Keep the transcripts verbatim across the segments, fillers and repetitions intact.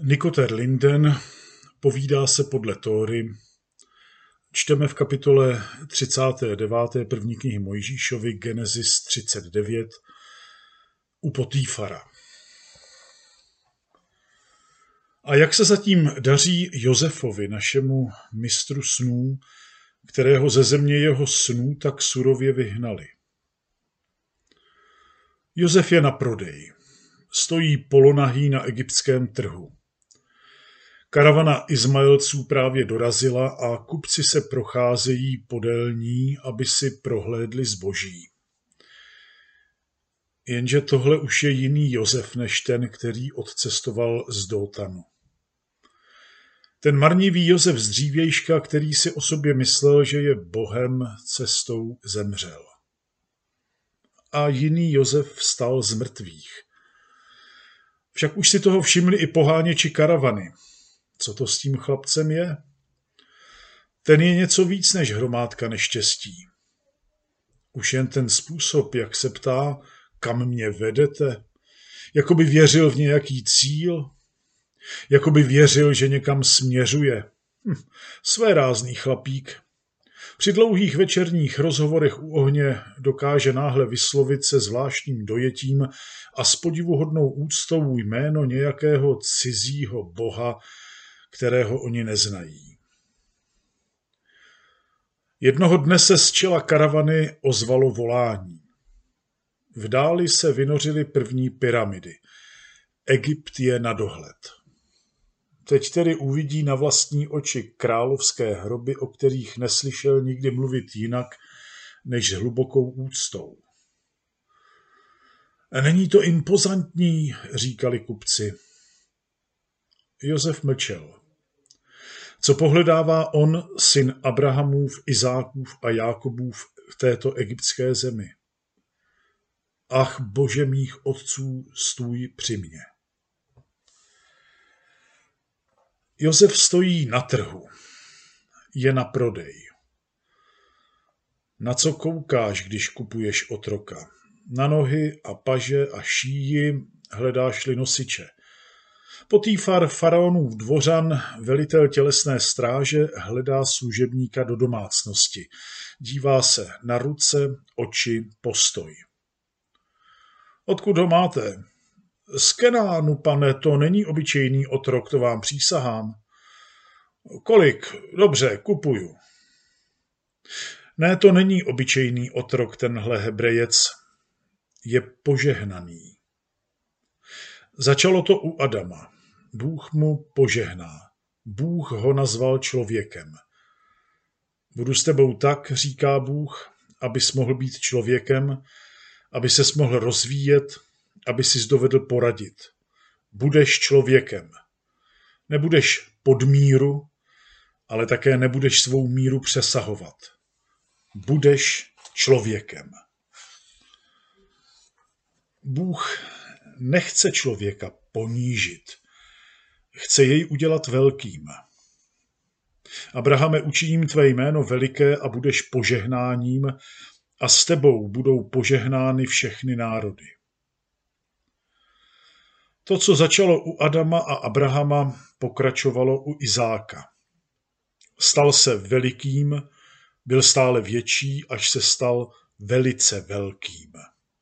Nikoter Linden povídá se podle Tóry. Čteme v kapitole třicáté deváté první knihy Mojžíšovy, Genesis třicet devět, u Potýfara. A jak se zatím daří Josefovi, našemu mistru snů, kterého ze země jeho snů tak surově vyhnali? Josef je na prodej. Stojí polonahý na egyptském trhu. Karavana Izmaelců právě dorazila a kupci se procházejí podél ní, aby si prohlédli zboží. Jenže tohle už je jiný Josef než ten, který odcestoval z Dótanu. Ten marnivý Josef z dřívějška, který si o sobě myslel, že je Bohem, cestou zemřel. A jiný Josef vstal z mrtvých. Však už si toho všimli i poháněči karavany. Co to s tím chlapcem je? Ten je něco víc než hromádka neštěstí. Už jen ten způsob, jak se ptá, kam mě vedete, jako by věřil v nějaký cíl, jako by věřil, že někam směřuje. Hm, svérázný chlapík. Při dlouhých večerních rozhovorech u ohně dokáže náhle vyslovit se zvláštním dojetím a s podivuhodnou úctou jméno nějakého cizího boha, kterého oni neznají. Jednoho dne se z čela karavany ozvalo volání. V dáli se vynořily první pyramidy. Egypt je na dohled. Teď tedy uvidí na vlastní oči královské hroby, o kterých neslyšel nikdy mluvit jinak než s hlubokou úctou. Není to impozantní, říkali kupci. Josef mlčel. Co pohledává on, syn Abrahamův, Izákův a Jákobův v této egyptské zemi? Ach, Bože mých otců, stůj při mně. Josef stojí na trhu. Je na prodej. Na co koukáš, když kupuješ otroka? Na nohy a paže a šíji hledáš-li nosiče. Potýfar, faraonův dvořan, velitel tělesné stráže, hledá služebníka do domácnosti. Dívá se na ruce, oči, postoj. Odkud ho máte? Z Kenánu, pane, to není obyčejný otrok, to vám přísahám. Kolik? Dobře, kupuju. Ne, to není obyčejný otrok, tenhle Hebrejec. Je požehnaný. Začalo to u Adama. Bůh mu požehná. Bůh ho nazval člověkem. Budu s tebou tak, říká Bůh, abys mohl být člověkem, aby ses mohl rozvíjet, aby sis dovedl poradit. Budeš člověkem. Nebudeš pod míru, ale také nebudeš svou míru přesahovat. Budeš člověkem. Bůh nechce člověka ponížit. Chce jej udělat velkým. Abrahame, učiním tvé jméno veliké a budeš požehnáním a s tebou budou požehnány všechny národy. To, co začalo u Adama a Abrahama, pokračovalo u Izáka. Stal se velikým, byl stále větší, až se stal velice velkým.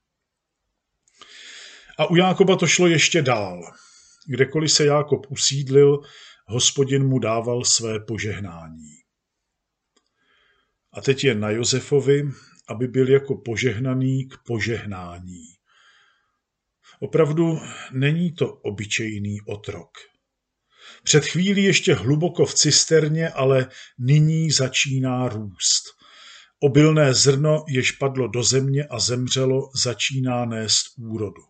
A u Jákoba to šlo ještě dál. Kdekoliv se Jákob usídlil, Hospodin mu dával své požehnání. A teď je na Josefovi, aby byl jako požehnaný k požehnání. Opravdu není to obyčejný otrok. Před chvílí ještě hluboko v cisterně, ale nyní začíná růst. Obilné zrno, jež padlo do země a zemřelo, začíná nést úrodu.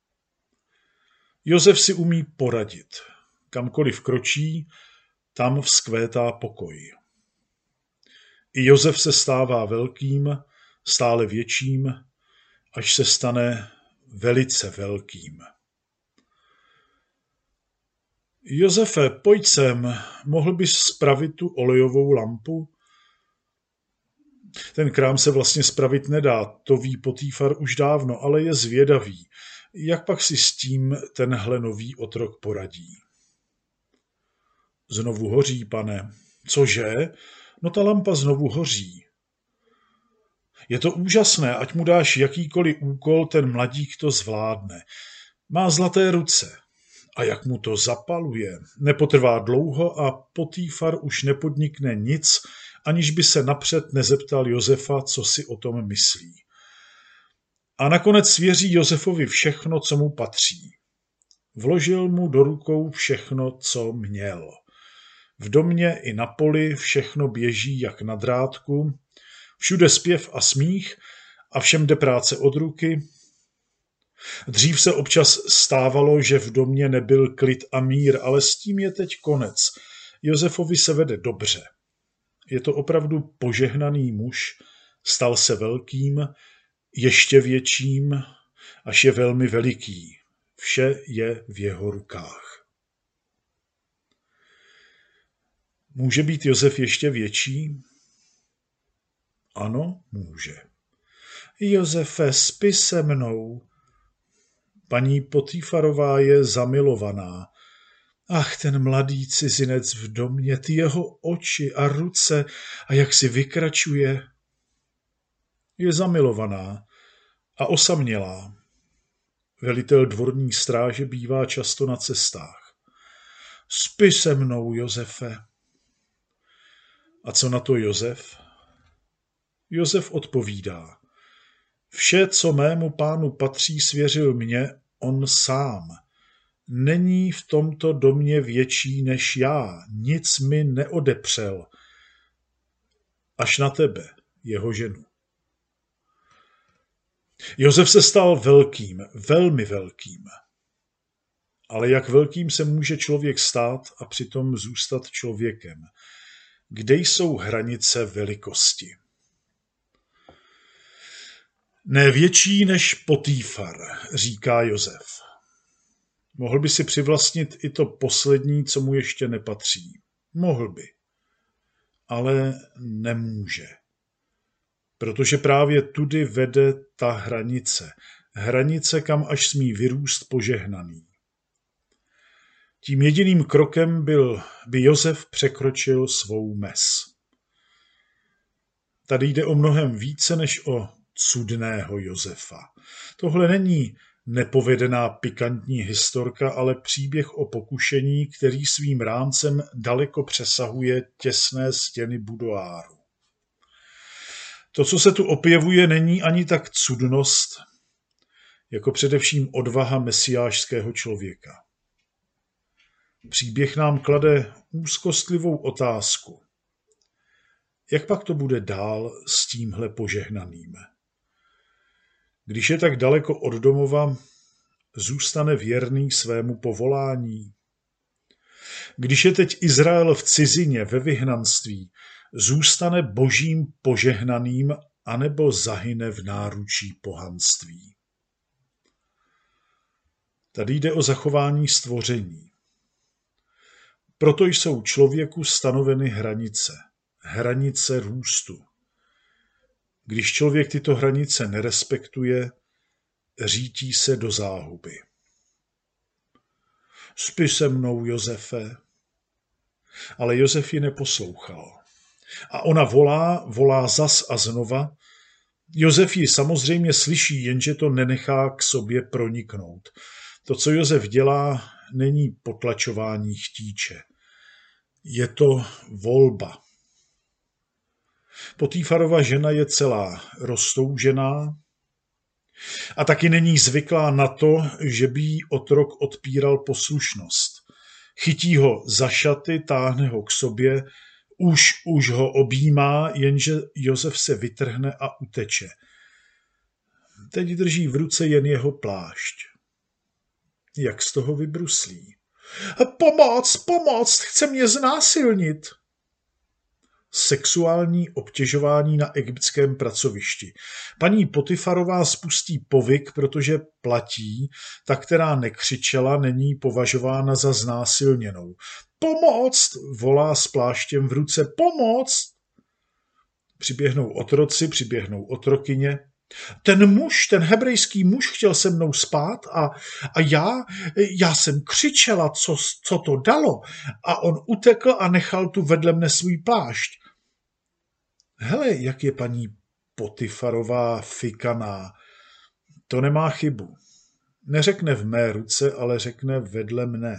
Josef si umí poradit. Kamkoliv kročí, tam vzkvétá pokoj. I Josef se stává velkým, stále větším, až se stane velice velkým. Josefe, pojď sem, mohl bys spravit tu olejovou lampu? Ten krám se vlastně spravit nedá, to ví Potýfar už dávno, ale je zvědavý. Jak pak si s tím tenhle nový otrok poradí? Znovu hoří, pane. Cože? No ta lampa znovu hoří. Je to úžasné, ať mu dáš jakýkoliv úkol, ten mladík to zvládne. Má zlaté ruce. A jak mu to zapaluje. Nepotrvá dlouho a Potýfar už nepodnikne nic, aniž by se napřed nezeptal Josefa, co si o tom myslí. A nakonec svěří Josefovi všechno, co mu patří. Vložil mu do rukou všechno, co měl. V domě i na poli všechno běží jak na drátku, všude zpěv a smích a všem jde práce od ruky. Dřív se občas stávalo, že v domě nebyl klid a mír, ale s tím je teď konec. Josefovi se vede dobře. Je to opravdu požehnaný muž, stal se velkým, ještě větším, až je velmi veliký. Vše je v jeho rukách. Může být Josef ještě větší? Ano, může. Josefe, spi se mnou. Paní Potýfarová je zamilovaná. Ach, ten mladý cizinec v domě, ty jeho oči a ruce a jak si vykračuje. Je zamilovaná a osamělá. Velitel dvorní stráže bývá často na cestách. Spi se mnou, Josefe. A co na to Josef? Josef odpovídá. Vše, co mému pánu patří, svěřil mně on sám. Není v tomto domě větší než já, nic mi neodepřel. Až na tebe, jeho ženu. Josef se stal velkým, velmi velkým. Ale jak velkým se může člověk stát a přitom zůstat člověkem? Kde jsou hranice velikosti? Ne větší než Potýfar, říká Josef. Mohl by si přivlastnit i to poslední, co mu ještě nepatří. Mohl by. Ale nemůže. Protože právě tudy vede ta hranice. Hranice, kam až smí vyrůst požehnaný. Tím jediným krokem byl, by Josef překročil svou mez. Tady jde o mnohem více než o cudného Josefa. Tohle není nepovedená pikantní historka, ale příběh o pokušení, který svým rámcem daleko přesahuje těsné stěny budoáru. To, co se tu objevuje, není ani tak cudnost, jako především odvaha mesiášského člověka. Příběh nám klade úzkostlivou otázku. Jak pak to bude dál s tímhle požehnaným? Když je tak daleko od domova, zůstane věrný svému povolání. Když je teď Izrael v cizině, ve vyhnanství, zůstane božím požehnaným anebo zahyne v náručí pohanství. Tady jde o zachování stvoření. Proto jsou člověku stanoveny hranice, hranice růstu. Když člověk tyto hranice nerespektuje, řítí se do záhuby. Spi se mnou, Josefe. Ale Josef ji neposlouchal. A ona volá, volá zas a znova. Josef ji samozřejmě slyší, jenže to nenechá k sobě proniknout. To, co Josef dělá, není potlačování chtíče. Je to volba. Potýfarova žena je celá roztoužená a taky není zvyklá na to, že by jí otrok odpíral poslušnost. Chytí ho za šaty, táhne ho k sobě, už, už ho objímá, jenže Josef se vytrhne a uteče. Teď drží v ruce jen jeho plášť. Jak z toho vybruslí. Pomoc, pomoc, chce mě znásilnit. Sexuální obtěžování na egyptském pracovišti. Paní Potýfarová spustí povyk, protože platí, ta, která nekřičela, není považována za znásilněnou. Pomoc, volá s pláštěm v ruce, pomoc. Přiběhnou otroci, přiběhnou otrokyně, Ten muž, ten hebrejský muž chtěl se mnou spát a, a já, já jsem křičela, co, co to dalo, a on utekl a nechal tu vedle mne svůj plášť. Hele, jak je paní Potifarová fikaná, to nemá chybu. Neřekne v mé ruce, ale řekne vedle mne.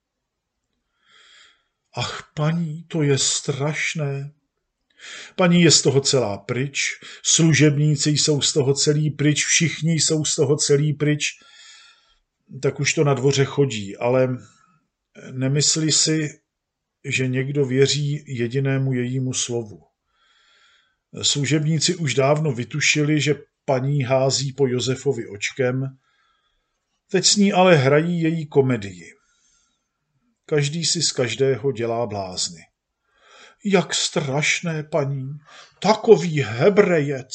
Ach, paní, to je strašné. Paní je z toho celá pryč, služebníci jsou z toho celý pryč, všichni jsou z toho celý pryč, tak už to na dvoře chodí, ale nemyslí si, že někdo věří jedinému jejímu slovu. Služebníci už dávno vytušili, že paní hází po Josefovi očkem, teď s ní ale hrají její komedii. Každý si z každého dělá blázny. Jak strašné, paní, takový Hebrejec.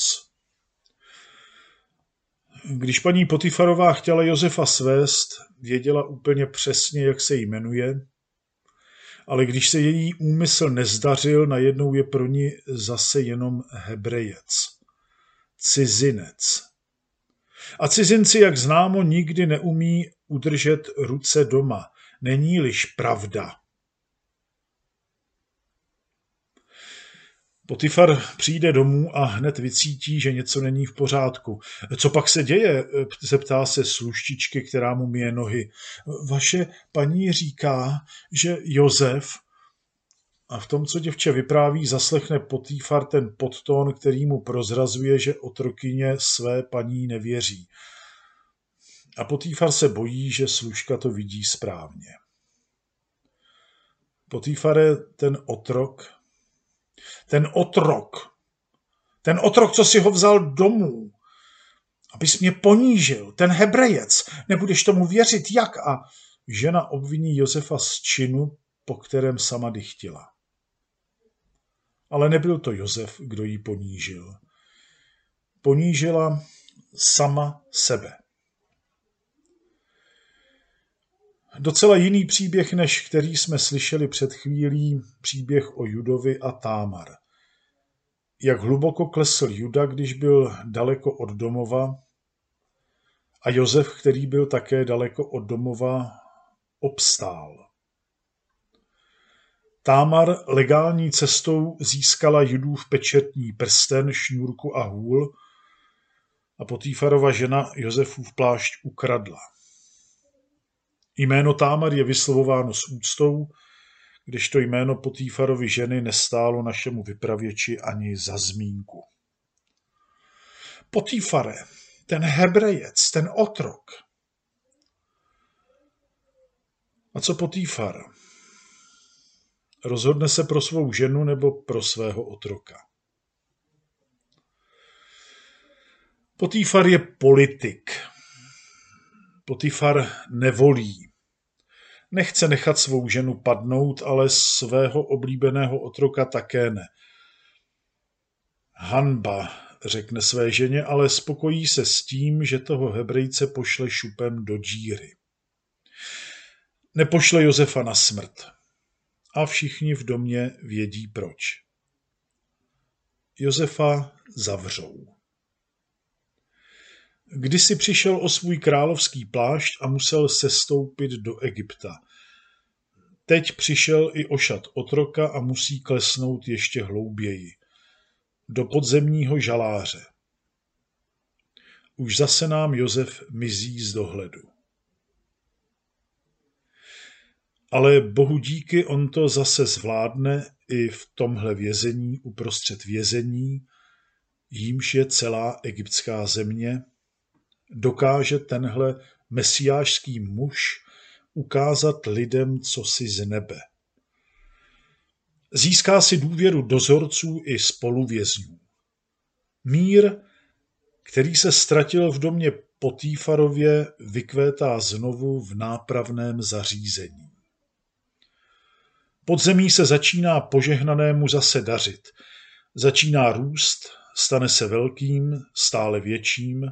Když paní Potifarová chtěla Josefa svést, věděla úplně přesně, jak se jmenuje, ale když se její úmysl nezdařil, najednou je pro ní zase jenom Hebrejec. Cizinec. A cizinci, jak známo, nikdy neumí udržet ruce doma. Není-liž pravda. Potifar přijde domů a hned vycítí, že něco není v pořádku. Co pak se děje? Zeptá se služčičky, která mu myje nohy. Vaše paní říká, že Josef... A v tom, co děvče vypráví, zaslechne Potifar ten podtón, který mu prozrazuje, že otrokyně své paní nevěří. A Potifar se bojí, že služka to vidí správně. Potifare, ten otrok, ten otrok, ten otrok, co si ho vzal domů, abys mě ponížil, ten Hebrejec, nebudeš tomu věřit, jak? A žena obviní Josefa z činu, po kterém sama dychtila. Ale nebyl to Josef, kdo ji ponížil. Ponížila sama sebe. Docela jiný příběh, než který jsme slyšeli před chvílí, příběh o Judovi a Támar. Jak hluboko klesl Juda, když byl daleko od domova, a Josef, který byl také daleko od domova, obstál. Támar legální cestou získala Judův pečetní prsten, šňůrku a hůl a Potifarova žena Josefův plášť ukradla. Jméno Támar je vyslovováno s úctou, kdežto jméno Potifarovy ženy nestálo našemu vypravěči ani za zmínku. Potifare, ten Hebrejec, ten otrok. A co Potifar? Rozhodne se pro svou ženu nebo pro svého otroka? Potifar je politik. Potifar nevolí. Nechce nechat svou ženu padnout, ale svého oblíbeného otroka také ne. Hanba, řekne své ženě, ale spokojí se s tím, že toho Hebrejce pošle šupem do díry. Nepošle Josefa na smrt. A všichni v domě vědí proč. Josefa zavřou. Kdysi přišel o svůj královský plášť a musel sestoupit do Egypta. Teď přišel i o šat otroka a musí klesnout ještě hlouběji. Do podzemního žaláře. Už zase nám Josef mizí z dohledu. Ale bohu díky, on to zase zvládne i v tomhle vězení uprostřed vězení, jímž je celá egyptská země, dokáže tenhle mesiášský muž ukázat lidem cosi z nebe. Získá si důvěru dozorců i spoluvězňů. Mír, který se ztratil v domě Potifarově, vykvétá znovu v nápravném zařízení. Podzemí se začíná požehnanému zase dařit. Začíná růst, stane se velkým, stále větším.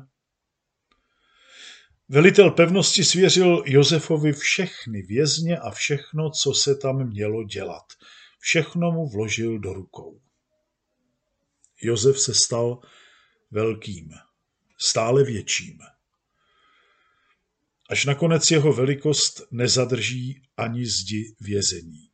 Velitel pevnosti svěřil Josefovi všechny vězně a všechno, co se tam mělo dělat. Všechno mu vložil do rukou. Josef se stal velkým. stále větším. Až nakonec jeho velikost nezadrží ani zdi vězení.